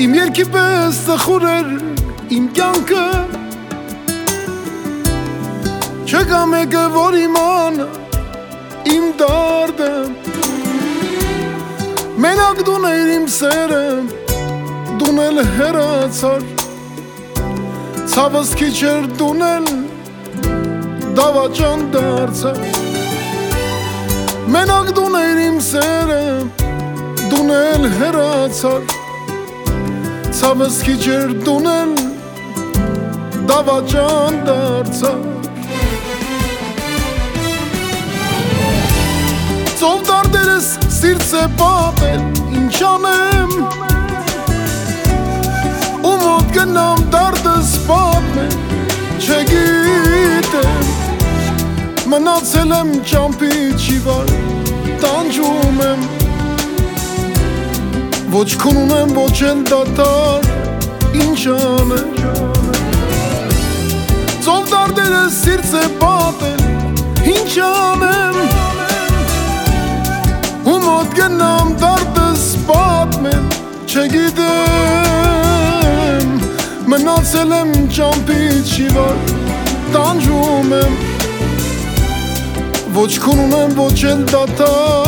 Իմ երկի պես ծխուր էր իմ կյանքը, չկա մեկը, որ իմանա իմ դարդը, մենակ դուն էր իմ սերը, դուն էլ հեռացար, ցավս քիչ էր դուն էլ դավաճան դարձա, մենակ դուն էր իմ սերը, դուն էլ հեռացար, ցավս քիչ էր դուն էլ դավաճան դարձա, ծով դարդերս սիրտս է պատել, ինչ անեմ, ու մոտ գնամ դարդս պատմել, չգիտեմ, մնացել եմ ճամփի վար, տանջում եմ, ոչ քուն ունեմ, ոչ էլ դատար, ինչ անեմ, ծով դարդերս սիրտս է պատել, ինչ անեմ, ու մոտ գնամ դարդս պատմել, չգիտեմ, մնացել եմ ճամփի վար, տանջում եմ, ոչ քուն ունեմ, ոչ էլ դատար